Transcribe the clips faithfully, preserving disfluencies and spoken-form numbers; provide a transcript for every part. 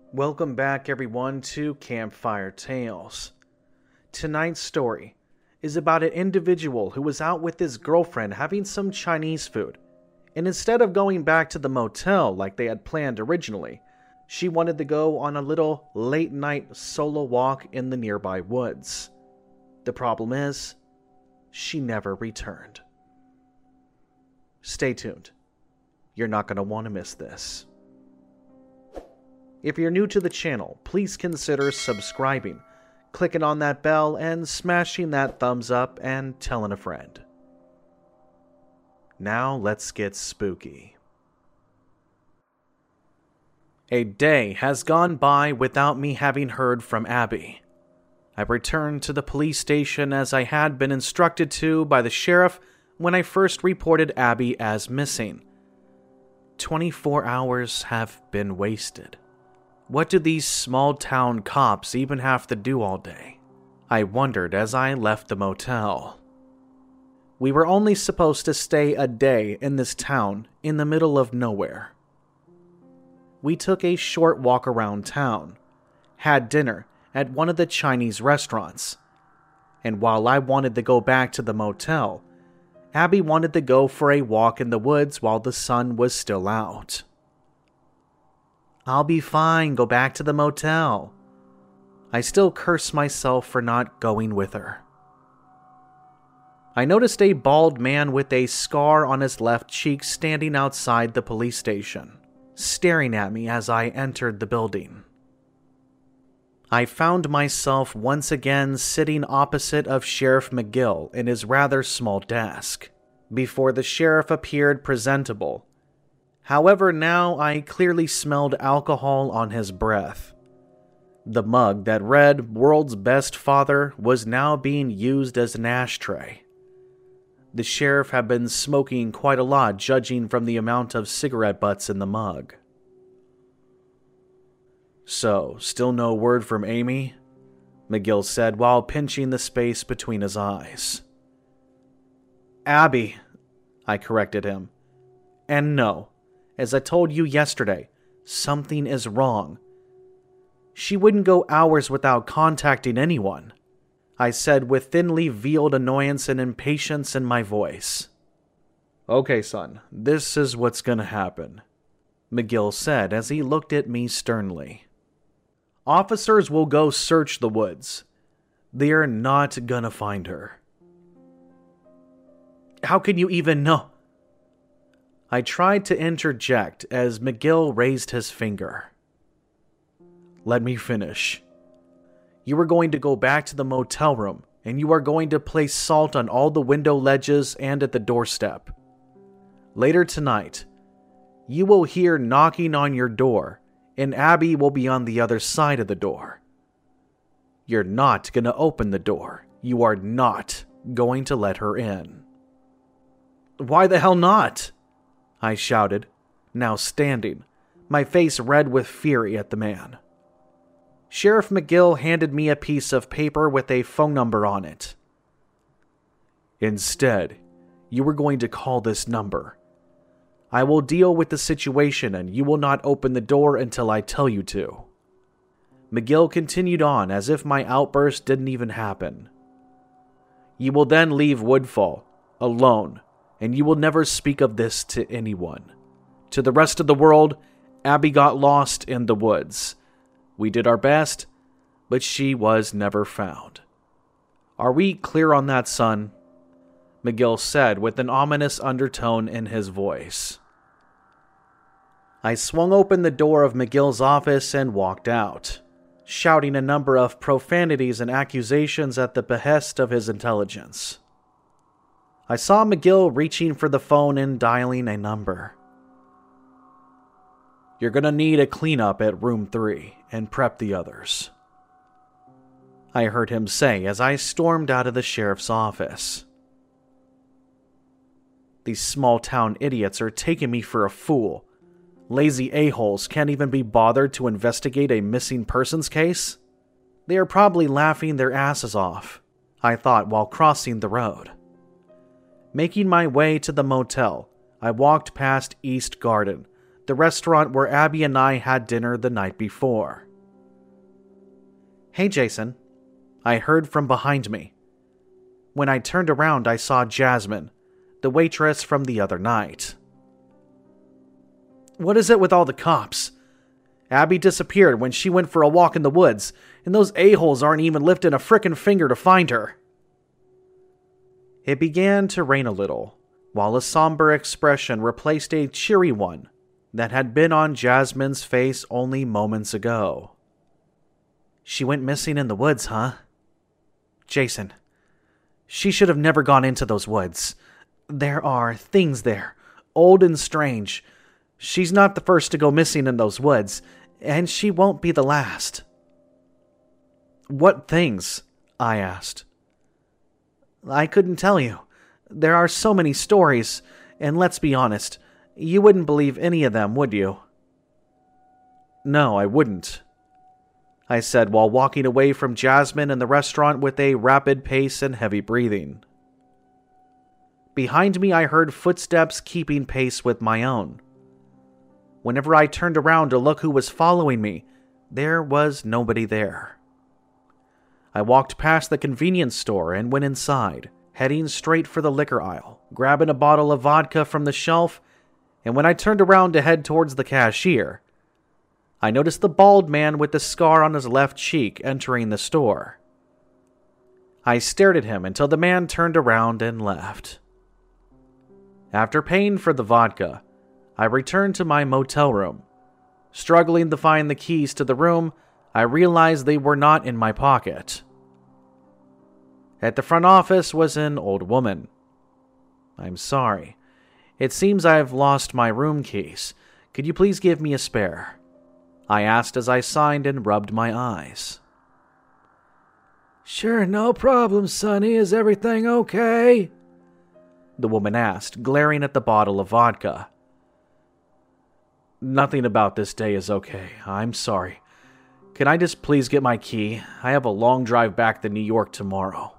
Welcome back, everyone, to Campfire Tales. Tonight's story is about an individual who was out with his girlfriend having some Chinese food, and instead of going back to the motel like they had planned originally, she wanted to go on a little late-night solo walk in the nearby woods. The problem is, she never returned. Stay tuned. You're not going to want to miss this. If you're new to the channel, please consider subscribing, clicking on that bell, and smashing that thumbs up and telling a friend. Now let's get spooky. A day has gone by without me having heard from Abby. I returned to the police station as I had been instructed to by the sheriff when I first reported Abby as missing. twenty-four hours have been wasted. What do these small-town cops even have to do all day? I wondered as I left the motel. We were only supposed to stay a day in this town in the middle of nowhere. We took a short walk around town, had dinner at one of the Chinese restaurants, and while I wanted to go back to the motel, Abby wanted to go for a walk in the woods while the sun was still out. I'll be fine, go back to the motel. I still curse myself for not going with her. I noticed a bald man with a scar on his left cheek standing outside the police station, staring at me as I entered the building. I found myself once again sitting opposite of Sheriff McGill in his rather small desk, before the sheriff appeared presentable. However, now I clearly smelled alcohol on his breath. The mug that read "World's Best Father" was now being used as an ashtray. The sheriff had been smoking quite a lot, judging from the amount of cigarette butts in the mug. So, still no word from Amy? McGill said while pinching the space between his eyes. Abby, I corrected him. And no, as I told you yesterday, something is wrong. She wouldn't go hours without contacting anyone, I said with thinly veiled annoyance and impatience in my voice. Okay, son, this is what's gonna happen, McGill said as he looked at me sternly. Officers will go search the woods. They're not gonna find her. How can you even know? I tried to interject as McGill raised his finger. Let me finish. You are going to go back to the motel room, and you are going to place salt on all the window ledges and at the doorstep. Later tonight, you will hear knocking on your door, and Abby will be on the other side of the door. You're not going to open the door. You are not going to let her in. Why the hell not? I shouted, now standing, my face red with fury at the man. Sheriff McGill handed me a piece of paper with a phone number on it. Instead, you are going to call this number. I will deal with the situation and you will not open the door until I tell you to. McGill continued on as if my outburst didn't even happen. You will then leave Woodfall, alone, and you will never speak of this to anyone. To the rest of the world, Abby got lost in the woods. We did our best, but she was never found. Are we clear on that, son? McGill said with an ominous undertone in his voice. I swung open the door of McGill's office and walked out, shouting a number of profanities and accusations at the behest of his intelligence. I saw McGill reaching for the phone and dialing a number. You're gonna need a cleanup at room three and prep the others, I heard him say as I stormed out of the sheriff's office. These small-town idiots are taking me for a fool. Lazy a-holes can't even be bothered to investigate a missing persons case? They are probably laughing their asses off, I thought while crossing the road. Making my way to the motel, I walked past East Garden, the restaurant where Abby and I had dinner the night before. "Hey, Jason," I heard from behind me. When I turned around, I saw Jasmine, the waitress from the other night. "What is it with all the cops? Abby disappeared when she went for a walk in the woods, and those a-holes aren't even lifting a frickin' finger to find her." It began to rain a little, while a somber expression replaced a cheery one that had been on Jasmine's face only moments ago. "She went missing in the woods, huh? Jason, she should have never gone into those woods. There are things there, old and strange. She's not the first to go missing in those woods, and she won't be the last." "What things?" I asked. "I couldn't tell you. There are so many stories, and let's be honest, you wouldn't believe any of them, would you?" "No, I wouldn't," I said while walking away from Jasmine and the restaurant with a rapid pace and heavy breathing. Behind me, I heard footsteps keeping pace with my own. Whenever I turned around to look who was following me, there was nobody there. I walked past the convenience store and went inside, heading straight for the liquor aisle, grabbing a bottle of vodka from the shelf, and when I turned around to head towards the cashier, I noticed the bald man with the scar on his left cheek entering the store. I stared at him until the man turned around and left. After paying for the vodka, I returned to my motel room. Struggling to find the keys to the room, I realized they were not in my pocket. At the front office was an old woman. "I'm sorry. It seems I've lost my room keys. Could you please give me a spare?" I asked as I signed and rubbed my eyes. "Sure, no problem, Sonny. Is everything okay?" the woman asked, glaring at the bottle of vodka. "Nothing about this day is okay. I'm sorry. Can I just please get my key? I have a long drive back to New York tomorrow."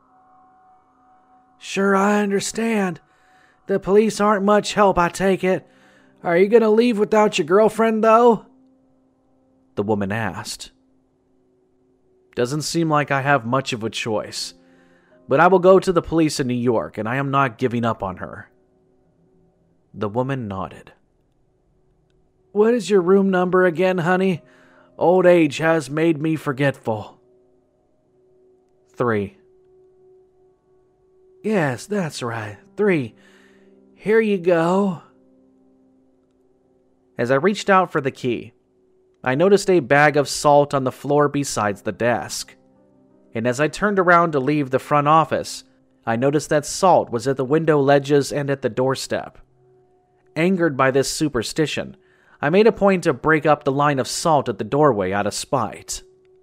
"Sure, I understand. The police aren't much help, I take it. Are you gonna leave without your girlfriend, though?" the woman asked. "Doesn't seem like I have much of a choice, but I will go to the police in New York, and I am not giving up on her." The woman nodded. "What is your room number again, honey? Old age has made me forgetful." Three. "Yes, that's right. Three. Here you go." As I reached out for the key, I noticed a bag of salt on the floor beside the desk. And as I turned around to leave the front office, I noticed that salt was at the window ledges and at the doorstep. Angered by this superstition, I made a point to break up the line of salt at the doorway out of spite.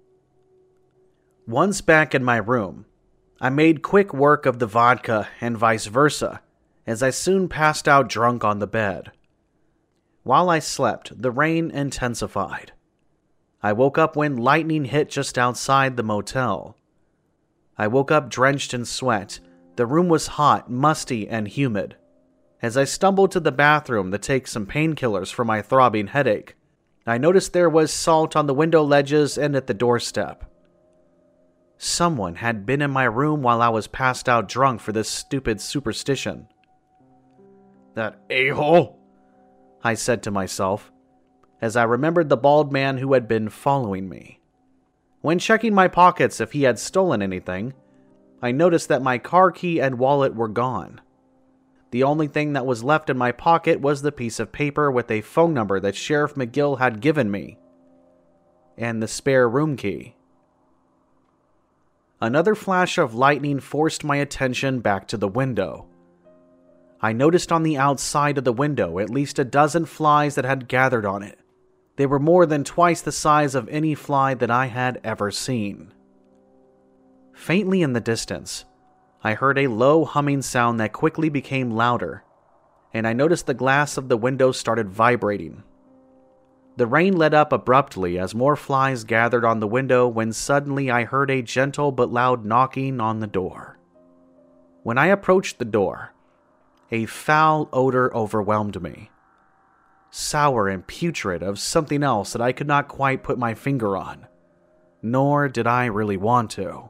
Once back in my room, I made quick work of the vodka and vice versa, as I soon passed out drunk on the bed. While I slept, the rain intensified. I woke up when lightning hit just outside the motel. I woke up drenched in sweat. The room was hot, musty, and humid. As I stumbled to the bathroom to take some painkillers for my throbbing headache, I noticed there was salt on the window ledges and at the doorstep. Someone had been in my room while I was passed out drunk for this stupid superstition. "That a-hole," I said to myself, as I remembered the bald man who had been following me. When checking my pockets if he had stolen anything, I noticed that my car key and wallet were gone. The only thing that was left in my pocket was the piece of paper with a phone number that Sheriff McGill had given me, and the spare room key. Another flash of lightning forced my attention back to the window. I noticed on the outside of the window at least a dozen flies that had gathered on it. They were more than twice the size of any fly that I had ever seen. Faintly in the distance, I heard a low humming sound that quickly became louder, and I noticed the glass of the window started vibrating. The rain let up abruptly as more flies gathered on the window when suddenly I heard a gentle but loud knocking on the door. When I approached the door, a foul odor overwhelmed me. sour and putrid of something else that I could not quite put my finger on. Nor did I really want to.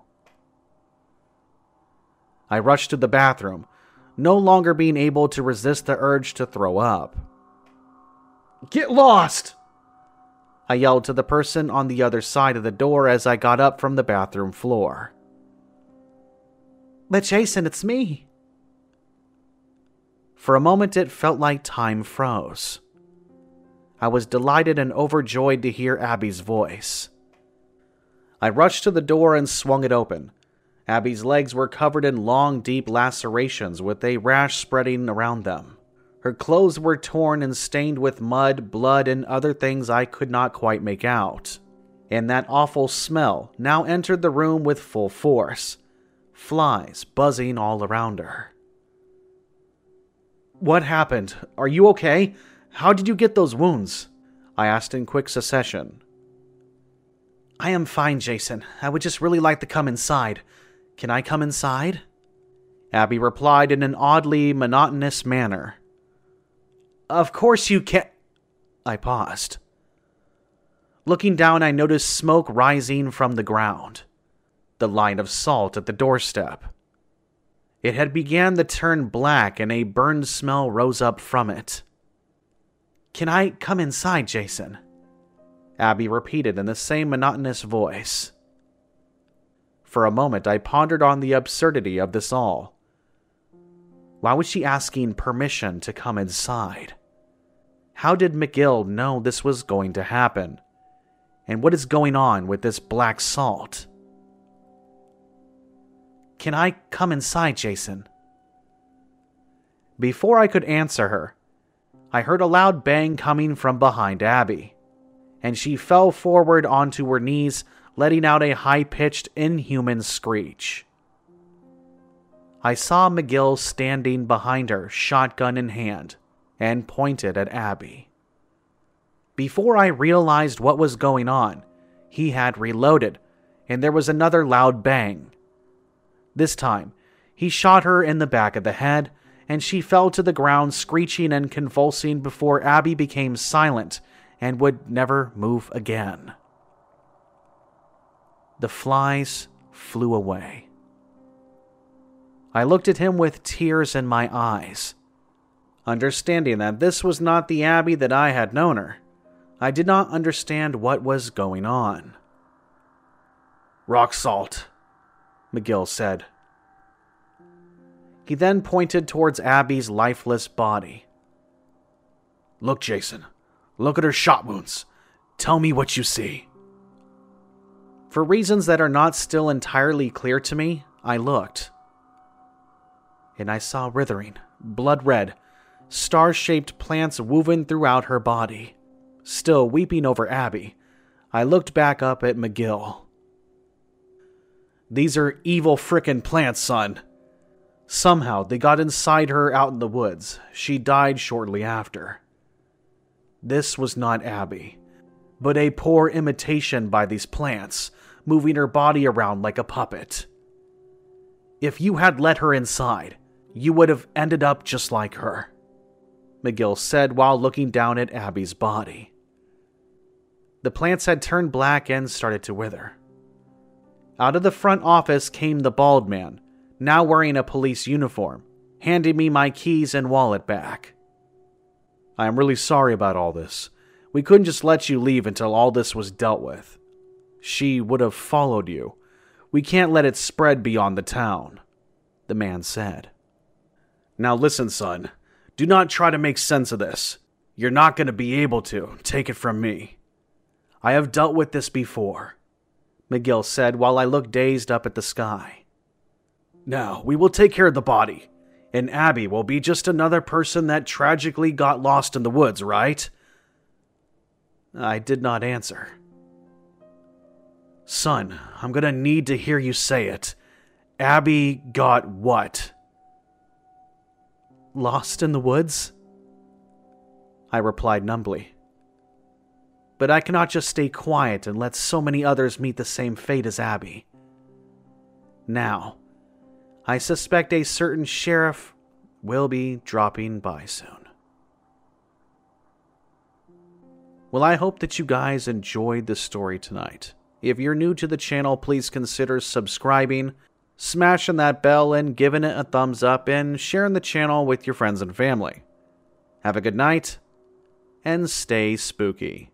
I rushed to the bathroom, no longer being able to resist the urge to throw up. "Get lost!" I yelled to the person on the other side of the door as I got up from the bathroom floor. "But Jason, it's me." For a moment it felt like time froze. I was delighted and overjoyed to hear Abby's voice. I rushed to the door and swung it open. Abby's legs were covered in long, deep lacerations with a rash spreading around them. Her clothes were torn and stained with mud, blood, and other things I could not quite make out. And that awful smell now entered the room with full force. Flies buzzing all around her. "What happened? Are you okay? How did you get those wounds?" I asked in quick succession. "I am fine, Jason. I would just really like to come inside. Can I come inside?" Abby replied in an oddly monotonous manner. "Of course you can." I paused. Looking down, I noticed smoke rising from the ground. The line of salt at the doorstep. It had began to turn black and a burned smell rose up from it. "Can I come inside, Jason?" Abby repeated in the same monotonous voice. For a moment, I pondered on the absurdity of this all. Why was she asking permission to come inside? How did McGill know this was going to happen? And what is going on with this black salt? "Can I come inside, Jason?" Before I could answer her, I heard a loud bang coming from behind Abby, and she fell forward onto her knees, letting out a high-pitched, inhuman screech. I saw McGill standing behind her, shotgun in hand, and pointed at Abby. Before I realized what was going on, he had reloaded, and there was another loud bang. This time, he shot her in the back of the head, and she fell to the ground screeching and convulsing before Abby became silent and would never move again. The flies flew away. I looked at him with tears in my eyes. Understanding that this was not the Abby that I had known her, I did not understand what was going on. "Rock salt," McGill said. He then pointed towards Abby's lifeless body. "Look, Jason. Look at her shot wounds. Tell me what you see." For reasons that are not still entirely clear to me, I looked. And I saw withering, blood-red, star-shaped plants woven throughout her body. Still weeping over Abby, I looked back up at McGill. "These are evil frickin' plants, son. Somehow they got inside her out in the woods. She died shortly after. This was not Abby, but a poor imitation by these plants, moving her body around like a puppet. If you had let her inside, you would have ended up just like her," McGill said while looking down at Abby's body. The plants had turned black and started to wither. Out of the front office came the bald man, now wearing a police uniform, handing me my keys and wallet back. "I am really sorry about all this. We couldn't just let you leave until all this was dealt with. She would have followed you. We can't let it spread beyond the town," the man said. "Now listen, son. Do not try to make sense of this. You're not going to be able to, take it from me. I have dealt with this before," McGill said while I looked dazed up at the sky. "Now, we will take care of the body, and Abby will be just another person that tragically got lost in the woods, right?" I did not answer. "Son, I'm gonna need to hear you say it. Abby got what?" "Lost in the woods?" I replied numbly. But I cannot just stay quiet and let so many others meet the same fate as Abby. Now, I suspect a certain sheriff will be dropping by soon. Well, I hope that you guys enjoyed the story tonight. If you're new to the channel, please consider subscribing, smashing that bell, and giving it a thumbs up, and sharing the channel with your friends and family. Have a good night, and stay spooky.